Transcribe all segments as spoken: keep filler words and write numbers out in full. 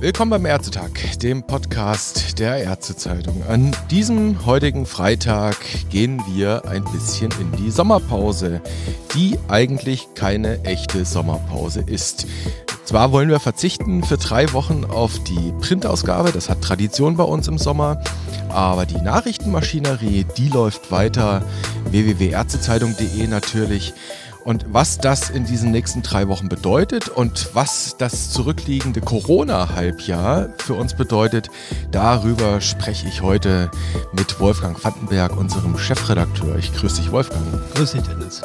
Willkommen beim Ärztetag, dem Podcast der Ärztezeitung. An diesem heutigen Freitag gehen wir ein bisschen in die Sommerpause, die eigentlich keine echte Sommerpause ist. Zwar wollen wir verzichten für drei Wochen auf die Printausgabe, das hat Tradition bei uns im Sommer, aber die Nachrichtenmaschinerie, die läuft weiter, w w w punkt ärztezeitung punkt de natürlich. Und was das in diesen nächsten drei Wochen bedeutet und was das zurückliegende Corona-Halbjahr für uns bedeutet, darüber spreche ich heute mit Wolfgang Vandenberg, unserem Chefredakteur. Ich grüße dich, Wolfgang. Grüß dich, Dennis.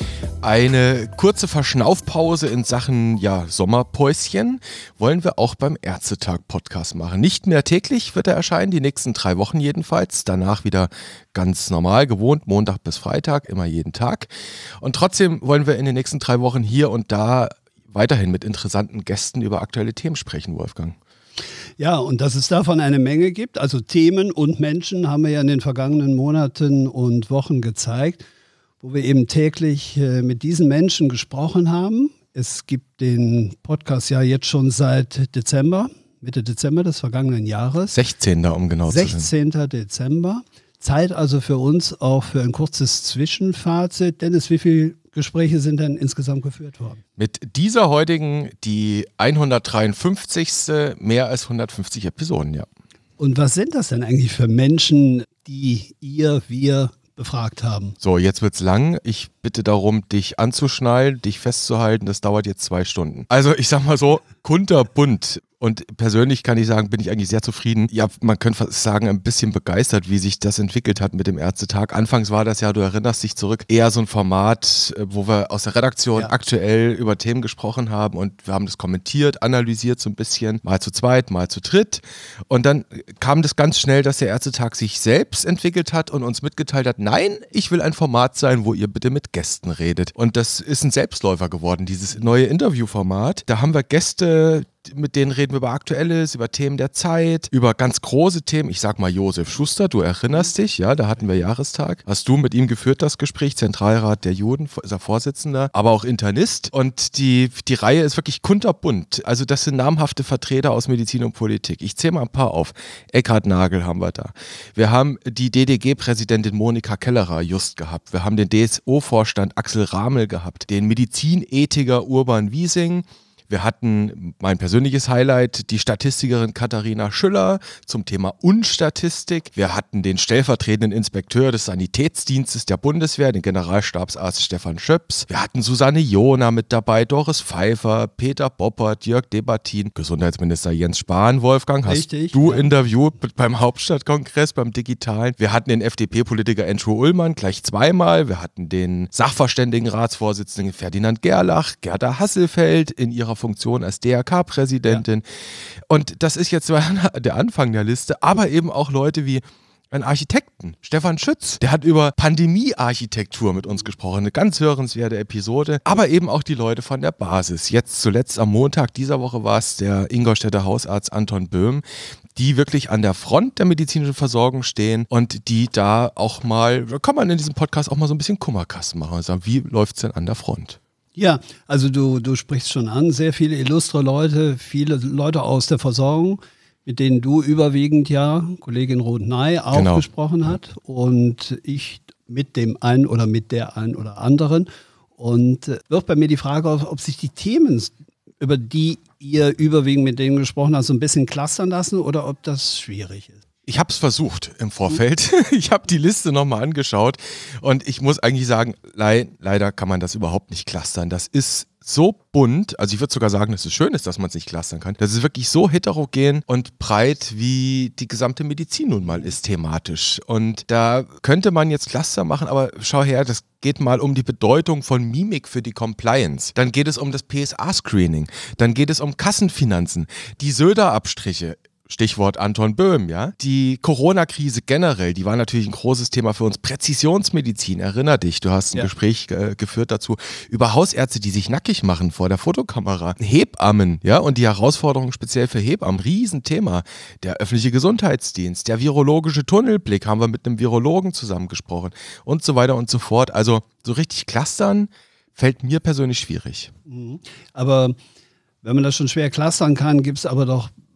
Eine kurze Verschnaufpause in Sachen ja, Sommerpäuschen wollen wir auch beim Ärztetag-Podcast machen. Nicht mehr täglich wird er erscheinen, die nächsten drei Wochen jedenfalls. Danach wieder ganz normal gewohnt, Montag bis Freitag, immer jeden Tag. Und trotzdem wollen wir in den nächsten drei Wochen hier und da weiterhin mit interessanten Gästen über aktuelle Themen sprechen, Wolfgang. Ja, und dass es davon eine Menge gibt, also Themen und Menschen, haben wir ja in den vergangenen Monaten und Wochen gezeigt, wo wir eben täglich äh, mit diesen Menschen gesprochen haben. Es gibt den Podcast ja jetzt schon seit Dezember, Mitte Dezember des vergangenen Jahres. sechzehnten um genau zu sein. sechzehnten Dezember. Zeit also für uns auch für ein kurzes Zwischenfazit. Dennis, wie viele Gespräche sind denn insgesamt geführt worden? Mit dieser heutigen die hundertdreiundfünfzigste mehr als hundertfünfzig Episoden, ja. Und was sind das denn eigentlich für Menschen, die ihr, wir befragt haben? So, jetzt wird's lang. Ich bitte darum, dich anzuschnallen, dich festzuhalten. Das dauert jetzt zwei Stunden. Also ich sag mal so, kunterbunt. Und persönlich kann ich sagen, bin ich eigentlich sehr zufrieden. Ja, man könnte fast sagen, ein bisschen begeistert, wie sich das entwickelt hat mit dem Ärztetag. Anfangs war das ja, du erinnerst dich zurück, eher so ein Format, wo wir aus der Redaktion ja. aktuell über Themen gesprochen haben und wir haben das kommentiert, analysiert so ein bisschen, mal zu zweit, mal zu dritt. Und dann kam das ganz schnell, dass der Ärztetag sich selbst entwickelt hat und uns mitgeteilt hat, nein, ich will ein Format sein, wo ihr bitte mit Gästen redet. Und das ist ein Selbstläufer geworden, dieses neue Interviewformat. Da haben wir Gäste, mit denen reden wir über Aktuelles, über Themen der Zeit, über ganz große Themen. Ich sag mal Josef Schuster, du erinnerst dich, ja, da hatten wir Jahrestag. Hast du mit ihm geführt, das Gespräch, Zentralrat der Juden, ist er Vorsitzender, aber auch Internist. Und die, die Reihe ist wirklich kunterbunt. Also das sind namhafte Vertreter aus Medizin und Politik. Ich zähle mal ein paar auf. Eckhard Nagel haben wir da. Wir haben die D D G-Präsidentin Monika Kellerer just gehabt. Wir haben den D S O-Vorstand Axel Ramel gehabt, den Medizinethiker Urban Wiesing. Wir hatten mein persönliches Highlight, die Statistikerin Katharina Schüller zum Thema Unstatistik. Wir hatten den stellvertretenden Inspekteur des Sanitätsdienstes der Bundeswehr, den Generalstabsarzt Stefan Schöps. Wir hatten Susanne Jona mit dabei, Doris Pfeiffer, Peter Boppert, Jörg Debatin, Gesundheitsminister Jens Spahn, Wolfgang, hast Richtig, du ja. interviewt beim Hauptstadtkongress, beim Digitalen. Wir hatten den F D P-Politiker Andrew Ullmann gleich zweimal. Wir hatten den Sachverständigenratsvorsitzenden Ferdinand Gerlach, Gerda Hasselfeld in ihrer Funktion als D R K-Präsidentin. Ja. Und das ist jetzt der Anfang der Liste, aber eben auch Leute wie ein Architekten, Stefan Schütz, der hat über Pandemiearchitektur mit uns gesprochen, eine ganz hörenswerte Episode, aber eben auch die Leute von der Basis. Jetzt zuletzt am Montag dieser Woche war es der Ingolstädter Hausarzt Anton Böhm, die wirklich an der Front der medizinischen Versorgung stehen und die da auch mal, da kann man in diesem Podcast auch mal so ein bisschen Kummerkasten machen und sagen, wie läuft es denn an der Front? Ja, also du, du sprichst schon an, sehr viele illustre Leute, viele Leute aus der Versorgung, mit denen du überwiegend ja, Kollegin Roth-Ney auch genau. gesprochen hat und ich mit dem einen oder mit der einen oder anderen. Und äh, wirft bei mir die Frage auf, ob sich die Themen, über die ihr überwiegend mit denen gesprochen habt, so ein bisschen clustern lassen oder ob das schwierig ist. Ich habe es versucht im Vorfeld. Ich habe die Liste nochmal angeschaut und ich muss eigentlich sagen, le- leider kann man das überhaupt nicht clustern. Das ist so bunt, also ich würde sogar sagen, dass es schön ist, dass man es nicht clustern kann. Das ist wirklich so heterogen und breit, wie die gesamte Medizin nun mal ist thematisch. Und da könnte man jetzt Cluster machen, aber schau her, das geht mal um die Bedeutung von Mimik für die Compliance. Dann geht es um das P S A-Screening. Dann geht es um Kassenfinanzen, die Söder-Abstriche. Stichwort Anton Böhm, ja. Die Corona-Krise generell, die war natürlich ein großes Thema für uns. Präzisionsmedizin, erinner dich, du hast ein ja. Gespräch äh, geführt dazu über Hausärzte, die sich nackig machen vor der Fotokamera. Hebammen, ja, und die Herausforderungen speziell für Hebammen, Riesenthema. Der öffentliche Gesundheitsdienst, der virologische Tunnelblick, haben wir mit einem Virologen zusammengesprochen und so weiter und so fort. Also so richtig clustern fällt mir persönlich schwierig. Mhm. Aber wenn man das schon schwer clustern kann, gibt es aber doch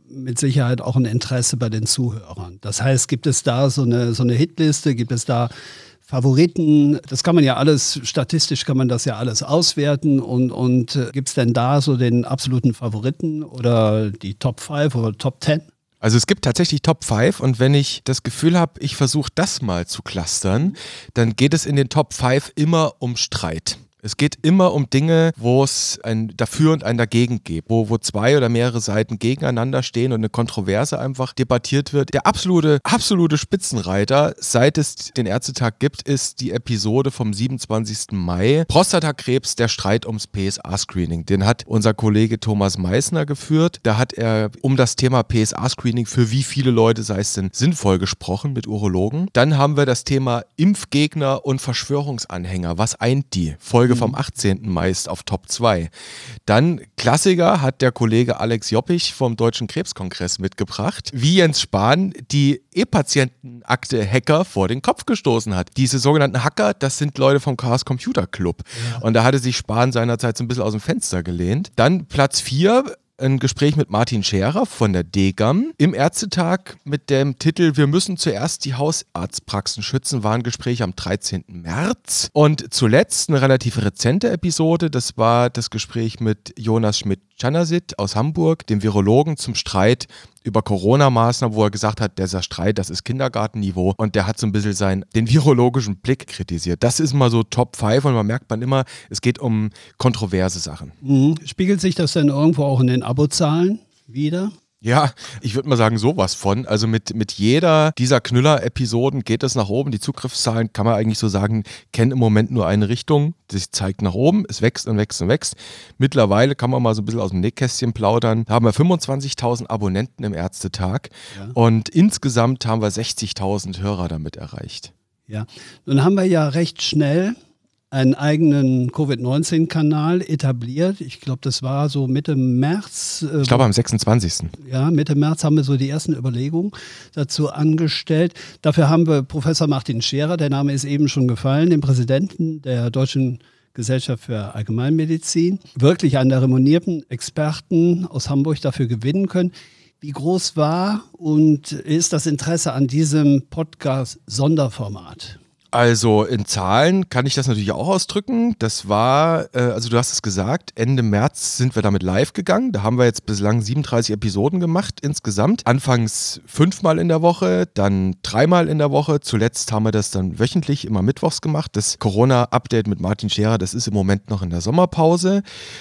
mit Sicherheit auch ein Interesse bei den Zuhörern. Das heißt, gibt es da so eine, so eine Hitliste, gibt es da Favoriten? Das kann man ja alles, statistisch kann man das ja alles auswerten und, und äh, gibt es denn da so den absoluten Favoriten oder die Top fünf oder Top zehn? Also es gibt tatsächlich Top fünf und wenn ich das Gefühl habe, ich versuche das mal zu clustern, dann geht es in den Top fünf immer um Streit. Es geht immer um Dinge, wo es ein Dafür und ein Dagegen gibt, wo, wo zwei oder mehrere Seiten gegeneinander stehen und eine Kontroverse einfach debattiert wird. Der absolute, absolute Spitzenreiter, seit es den Ärztetag gibt, ist die Episode vom siebenundzwanzigsten Mai. Prostatakrebs, der Streit ums P S A-Screening. Den hat unser Kollege Thomas Meissner geführt. Da hat er um das Thema P S A-Screening für wie viele Leute sei es denn sinnvoll gesprochen mit Urologen. Dann haben wir das Thema Impfgegner und Verschwörungsanhänger. Was eint die? Folge vom achtzehnten Mai ist auf Top zwei. Dann Klassiker hat der Kollege Alex Joppich vom Deutschen Krebskongress mitgebracht, wie Jens Spahn die E-Patientenakte-Hacker vor den Kopf gestoßen hat. Diese sogenannten Hacker, das sind Leute vom Chaos Computer Club. Ja. Und da hatte sich Spahn seinerzeit so ein bisschen aus dem Fenster gelehnt. Dann Platz vier, ein Gespräch mit Martin Scherer von der D G A M im Ärztetag mit dem Titel Wir müssen zuerst die Hausarztpraxen schützen, war ein Gespräch am dreizehnten März. Und zuletzt eine relativ rezente Episode, das war das Gespräch mit Jonas Schmidt-Czanasit aus Hamburg, dem Virologen, zum Streit über Corona-Maßnahmen, wo er gesagt hat, dieser Streit, das ist Kindergartenniveau und der hat so ein bisschen seinen, den virologischen Blick kritisiert. Das ist mal so Top fünf und man merkt man immer, es geht um kontroverse Sachen. Mhm. Spiegelt sich das denn irgendwo auch in den Abozahlen wieder? Ja, ich würde mal sagen, sowas von. Also mit, mit jeder dieser Knüller-Episoden geht es nach oben. Die Zugriffszahlen, kann man eigentlich so sagen, kennen im Moment nur eine Richtung. Das zeigt nach oben, es wächst und wächst und wächst. Mittlerweile kann man mal so ein bisschen aus dem Nähkästchen plaudern. Da haben wir fünfundzwanzigtausend Abonnenten im Ärztetag ja. Und insgesamt haben wir sechzigtausend Hörer damit erreicht. Ja, nun haben wir ja recht schnell einen eigenen Covid neunzehn Kanal etabliert. Ich glaube, das war so Mitte März. Äh, ich glaube am sechsundzwanzigsten Ja, Mitte März haben wir so die ersten Überlegungen dazu angestellt. Dafür haben wir Professor Martin Scherer, der Name ist eben schon gefallen, den Präsidenten der Deutschen Gesellschaft für Allgemeinmedizin, wirklich einen der renommierten Experten aus Hamburg dafür gewinnen können. Wie groß war und ist das Interesse an diesem Podcast-Sonderformat? Also in Zahlen kann ich das natürlich auch ausdrücken. Das war, äh, also du hast es gesagt, Ende März sind wir damit live gegangen. Da haben wir jetzt bislang siebenunddreißig Episoden gemacht insgesamt. Anfangs fünfmal in der Woche, dann dreimal in der Woche. Zuletzt haben wir das dann wöchentlich, immer mittwochs gemacht. Das Corona-Update mit Martin Scherer, das ist im Moment noch in der Sommerpause.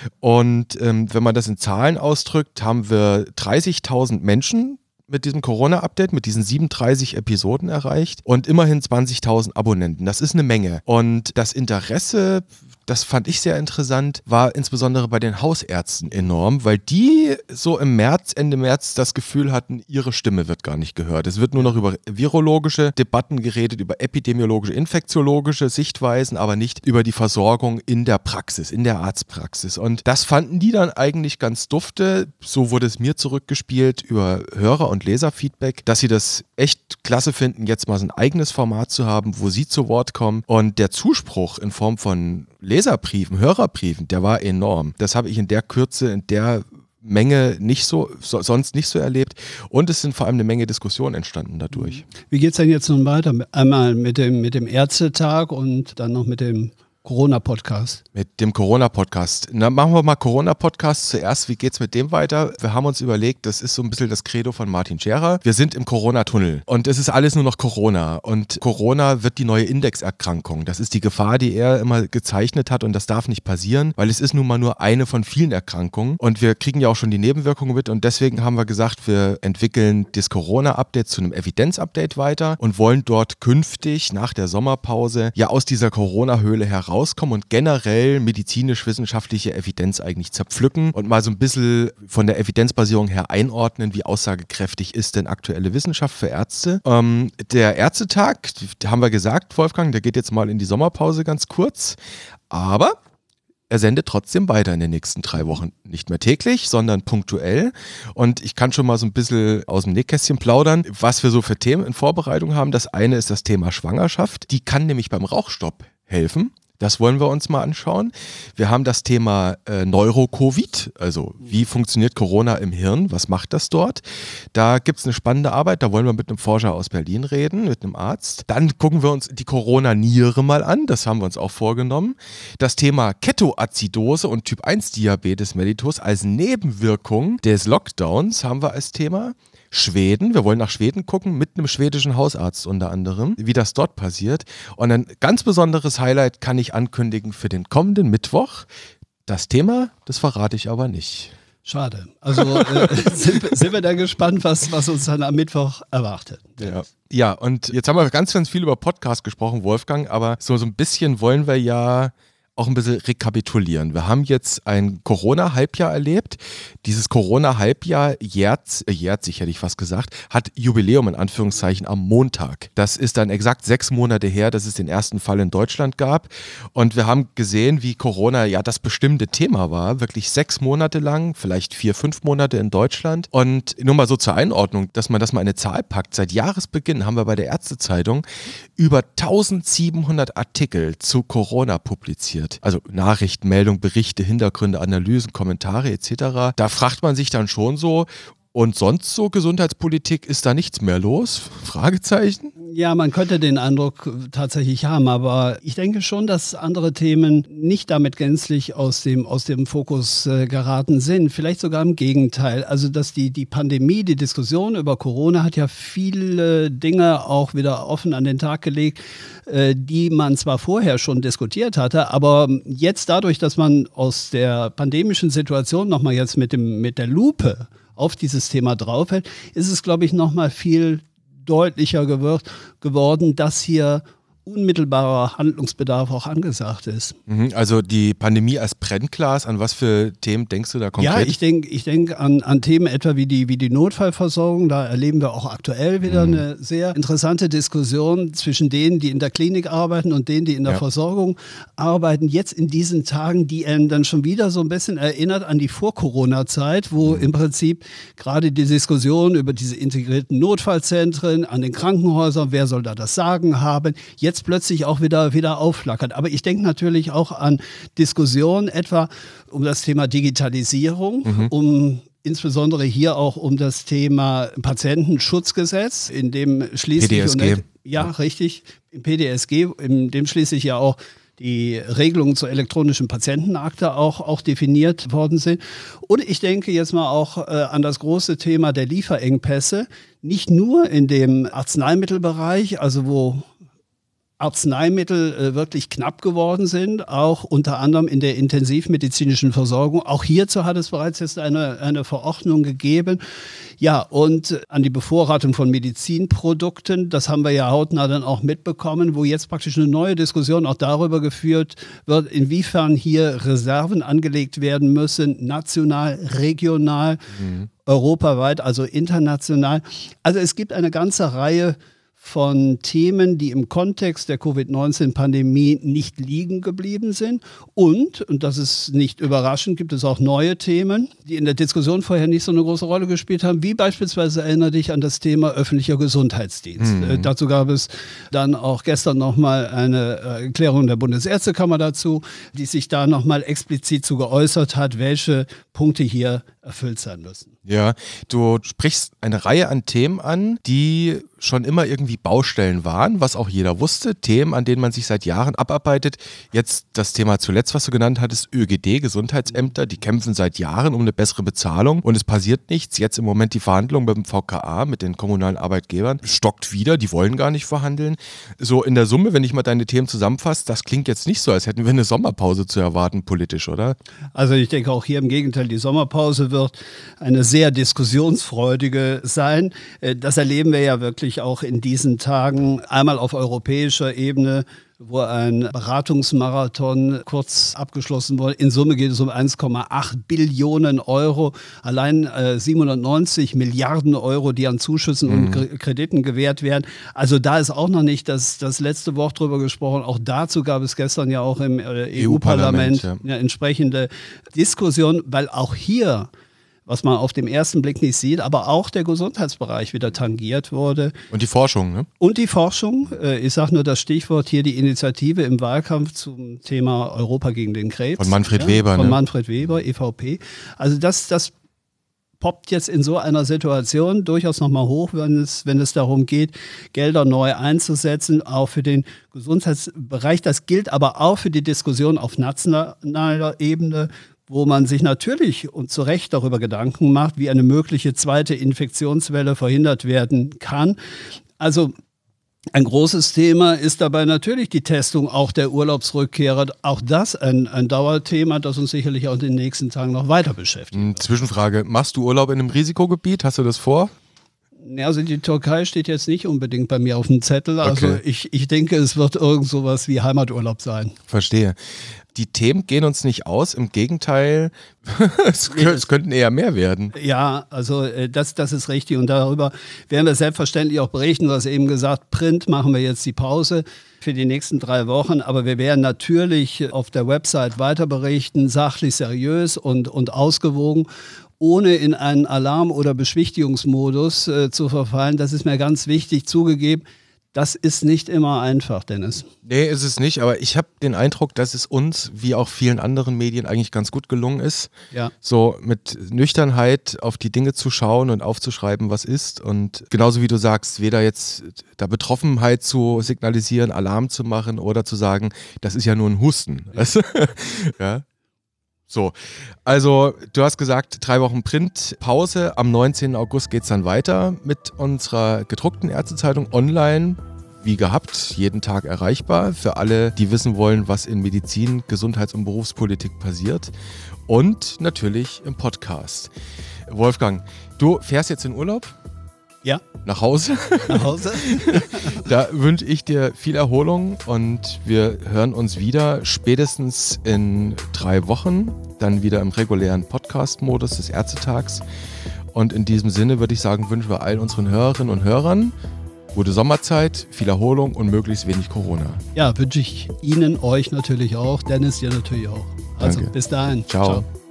Und ähm, wenn man das in Zahlen ausdrückt, haben wir dreißigtausend Menschen mit diesem Corona-Update, mit diesen siebenunddreißig Episoden erreicht und immerhin zwanzigtausend Abonnenten. Das ist eine Menge. Und das Interesse, das fand ich sehr interessant, war insbesondere bei den Hausärzten enorm, weil die so im März, Ende März das Gefühl hatten, ihre Stimme wird gar nicht gehört. Es wird nur noch über virologische Debatten geredet, über epidemiologische, infektiologische Sichtweisen, aber nicht über die Versorgung in der Praxis, in der Arztpraxis. Und das fanden die dann eigentlich ganz dufte. So wurde es mir zurückgespielt über Hörer- und Leserfeedback, dass sie das echt klasse finden, jetzt mal so ein eigenes Format zu haben, wo sie zu Wort kommen. Und der Zuspruch in Form von Leserbriefen, Hörerbriefen, der war enorm. Das habe ich in der Kürze, in der Menge nicht so, so, sonst nicht so erlebt. Und es sind vor allem eine Menge Diskussionen entstanden dadurch. Wie geht es denn jetzt nun weiter? Einmal mit dem, mit dem Ärztetag und dann noch mit dem Corona-Podcast. Mit dem Corona-Podcast. Na, machen wir mal Corona-Podcast zuerst. Wie geht's mit dem weiter? Wir haben uns überlegt, das ist so ein bisschen das Credo von Martin Scherer. Wir sind im Corona-Tunnel und es ist alles nur noch Corona. Und Corona wird die neue Indexerkrankung. Das ist die Gefahr, die er immer gezeichnet hat und das darf nicht passieren, weil es ist nun mal nur eine von vielen Erkrankungen und wir kriegen ja auch schon die Nebenwirkungen mit und deswegen haben wir gesagt, wir entwickeln das Corona-Update zu einem Evidenz-Update weiter und wollen dort künftig nach der Sommerpause ja aus dieser Corona-Höhle heraus rauskommen und generell medizinisch-wissenschaftliche Evidenz eigentlich zerpflücken und mal so ein bisschen von der Evidenzbasierung her einordnen, wie aussagekräftig ist denn aktuelle Wissenschaft für Ärzte. Ähm, der Ärztetag, haben wir gesagt, Wolfgang, der geht jetzt mal in die Sommerpause ganz kurz, aber er sendet trotzdem weiter in den nächsten drei Wochen. Nicht mehr täglich, sondern punktuell. Und ich kann schon mal so ein bisschen aus dem Nähkästchen plaudern, was wir so für Themen in Vorbereitung haben. Das eine ist das Thema Schwangerschaft. Die kann nämlich beim Rauchstopp helfen. Das wollen wir uns mal anschauen. Wir haben das Thema äh, Neuro-Covid, also wie funktioniert Corona im Hirn, was macht das dort? Da gibt es eine spannende Arbeit, da wollen wir mit einem Forscher aus Berlin reden, mit einem Arzt. Dann gucken wir uns die Corona-Niere mal an, das haben wir uns auch vorgenommen. Das Thema Ketoazidose und Typ eins Diabetes mellitus als Nebenwirkung des Lockdowns haben wir als Thema. Schweden, wir wollen nach Schweden gucken, mit einem schwedischen Hausarzt unter anderem, wie das dort passiert. Und ein ganz besonderes Highlight kann ich ankündigen für den kommenden Mittwoch. Das Thema, das verrate ich aber nicht. Schade. Also äh, sind, sind wir da gespannt, was, was uns dann am Mittwoch erwartet. Ja. Ja, und jetzt haben wir ganz, ganz viel über Podcast gesprochen, Wolfgang, aber so, so ein bisschen wollen wir ja auch ein bisschen rekapitulieren. Wir haben jetzt ein Corona-Halbjahr erlebt. Dieses Corona-Halbjahr jährt, äh, jährt sich, hätte ich fast gesagt, hat Jubiläum in Anführungszeichen am Montag. Das ist dann exakt sechs Monate her, dass es den ersten Fall in Deutschland gab. Und wir haben gesehen, wie Corona ja das bestimmte Thema war. Wirklich sechs Monate lang, vielleicht vier, fünf Monate in Deutschland. Und nur mal so zur Einordnung, dass man das mal eine Zahl packt. Seit Jahresbeginn haben wir bei der Ärztezeitung über eintausendsiebenhundert Artikel zu Corona publiziert. Also Nachrichten, Meldungen, Berichte, Hintergründe, Analysen, Kommentare et cetera. Da fragt man sich dann schon so, und sonst so Gesundheitspolitik, ist da nichts mehr los? Fragezeichen? Ja, man könnte den Eindruck tatsächlich haben, aber ich denke schon, dass andere Themen nicht damit gänzlich aus dem, aus dem Fokus äh, geraten sind. Vielleicht sogar im Gegenteil. Also dass die, die Pandemie, die Diskussion über Corona hat ja viele Dinge auch wieder offen an den Tag gelegt, äh, die man zwar vorher schon diskutiert hatte, aber jetzt dadurch, dass man aus der pandemischen Situation nochmal jetzt mit, dem, mit der Lupe auf dieses Thema draufhält, ist es, glaube ich, nochmal viel deutlicher gewir- geworden, dass hier unmittelbarer Handlungsbedarf auch angesagt ist. Also die Pandemie als Brennglas, an was für Themen denkst du da konkret? Ja, ich denke ich denk an, an Themen etwa wie die, wie die Notfallversorgung. Da erleben wir auch aktuell wieder mhm. eine sehr interessante Diskussion zwischen denen, die in der Klinik arbeiten und denen, die in der ja. Versorgung arbeiten. Jetzt in diesen Tagen, die einen dann schon wieder so ein bisschen erinnert an die Vor-Corona-Zeit, wo mhm. im Prinzip gerade die Diskussion über diese integrierten Notfallzentren an den Krankenhäusern, wer soll da das Sagen haben, jetzt plötzlich auch wieder, wieder aufflackert. Aber ich denke natürlich auch an Diskussionen etwa um das Thema Digitalisierung, mhm. um insbesondere hier auch um das Thema Patientenschutzgesetz, in dem schließlich... P D S G. Und, ja, ja, richtig, im P D S G, in dem schließlich ja auch die Regelungen zur elektronischen Patientenakte auch, auch definiert worden sind. Und ich denke jetzt mal auch äh, an das große Thema der Lieferengpässe, nicht nur in dem Arzneimittelbereich, also wo Arzneimittel äh, wirklich knapp geworden sind, auch unter anderem in der intensivmedizinischen Versorgung. Auch hierzu hat es bereits jetzt eine, eine Verordnung gegeben. Ja, und an die Bevorratung von Medizinprodukten, das haben wir ja hautnah dann auch mitbekommen, wo jetzt praktisch eine neue Diskussion auch darüber geführt wird, inwiefern hier Reserven angelegt werden müssen, national, regional, mhm. europaweit, also international. Also es gibt eine ganze Reihe von Themen, die im Kontext der Covid neunzehn Pandemie nicht liegen geblieben sind. Und, und das ist nicht überraschend, gibt es auch neue Themen, die in der Diskussion vorher nicht so eine große Rolle gespielt haben, wie beispielsweise erinnere dich an das Thema öffentlicher Gesundheitsdienst. Mhm. Äh, dazu gab es dann auch gestern nochmal eine äh, Erklärung der Bundesärztekammer dazu, die sich da nochmal explizit zu geäußert hat, welche Punkte hier erfüllt sein müssen. Ja, du sprichst eine Reihe an Themen an, die schon immer irgendwie Baustellen waren, was auch jeder wusste, Themen, an denen man sich seit Jahren abarbeitet. Jetzt das Thema zuletzt, was du genannt hattest, Ö G D, Gesundheitsämter, die kämpfen seit Jahren um eine bessere Bezahlung und es passiert nichts. Jetzt im Moment die Verhandlung mit dem V K A, mit den kommunalen Arbeitgebern, stockt wieder, die wollen gar nicht verhandeln. So in der Summe, wenn ich mal deine Themen zusammenfasse, das klingt jetzt nicht so, als hätten wir eine Sommerpause zu erwarten politisch, oder? Also ich denke auch hier im Gegenteil, die Sommerpause wird eine sehr diskussionsfreudige sein. Das erleben wir ja wirklich auch in diesen Tagen, einmal auf europäischer Ebene, wo ein Beratungsmarathon kurz abgeschlossen wurde. In Summe geht es um eins Komma acht Billionen Euro, allein äh, siebenhundertneunzig Milliarden Euro, die an Zuschüssen mhm. und K- Krediten gewährt werden. Also da ist auch noch nicht das, das letzte Wort drüber gesprochen. Auch dazu gab es gestern ja auch im äh, E U-Parlament, E U-Parlament ja. Ja, entsprechende Diskussion, weil auch hier was man auf den ersten Blick nicht sieht, aber auch der Gesundheitsbereich wieder tangiert wurde. Und die Forschung, ne? Und die Forschung. Ich sage nur das Stichwort hier, die Initiative im Wahlkampf zum Thema Europa gegen den Krebs. Von Manfred ja, Weber. Von ne? Manfred Weber, E V P. Also das, das poppt jetzt in so einer Situation durchaus nochmal hoch, wenn es, wenn es darum geht, Gelder neu einzusetzen, auch für den Gesundheitsbereich. Das gilt aber auch für die Diskussion auf nationaler Ebene, wo man sich natürlich und zu Recht darüber Gedanken macht, wie eine mögliche zweite Infektionswelle verhindert werden kann. Also ein großes Thema ist dabei natürlich die Testung auch der Urlaubsrückkehrer. Auch das ein, ein Dauerthema, das uns sicherlich auch in den nächsten Tagen noch weiter beschäftigt. Zwischenfrage, machst du Urlaub in einem Risikogebiet? Hast du das vor? Also die Türkei steht jetzt nicht unbedingt bei mir auf dem Zettel. Also Okay. ich, ich denke, es wird irgend sowas wie Heimaturlaub sein. Verstehe. Die Themen gehen uns nicht aus, im Gegenteil, es, es könnten eher mehr werden. Ja, also äh, das, das ist richtig und darüber werden wir selbstverständlich auch berichten. Du hast eben gesagt, Print machen wir jetzt die Pause für die nächsten drei Wochen, aber wir werden natürlich auf der Website weiter berichten, sachlich, seriös und, und ausgewogen, ohne in einen Alarm- oder Beschwichtigungsmodus äh, zu verfallen. Das ist mir ganz wichtig zugegeben. Das ist nicht immer einfach, Dennis. Nee, ist es nicht, aber ich habe den Eindruck, dass es uns, wie auch vielen anderen Medien, eigentlich ganz gut gelungen ist, Ja. so mit Nüchternheit auf die Dinge zu schauen und aufzuschreiben, was ist. Und genauso wie du sagst, weder jetzt da Betroffenheit zu signalisieren, Alarm zu machen oder zu sagen, das ist ja nur ein Husten. Ja. Weißt du? Ja. So, also du hast gesagt, drei Wochen Printpause. Am neunzehnten August geht es dann weiter mit unserer gedruckten Ärztezeitung online. Wie gehabt, jeden Tag erreichbar für alle, die wissen wollen, was in Medizin, Gesundheits- und Berufspolitik passiert. Und natürlich im Podcast. Wolfgang, du fährst jetzt in Urlaub? Ja. Nach Hause? Nach Hause? Da wünsche ich dir viel Erholung und wir hören uns wieder spätestens in drei Wochen, dann wieder im regulären Podcast-Modus des Ärztetags. Und in diesem Sinne würde ich sagen, wünschen wir allen unseren Hörerinnen und Hörern gute Sommerzeit, viel Erholung und möglichst wenig Corona. Ja, wünsche ich Ihnen, euch natürlich auch, Dennis dir natürlich auch. Also Danke. bis dahin. Ciao. Ciao.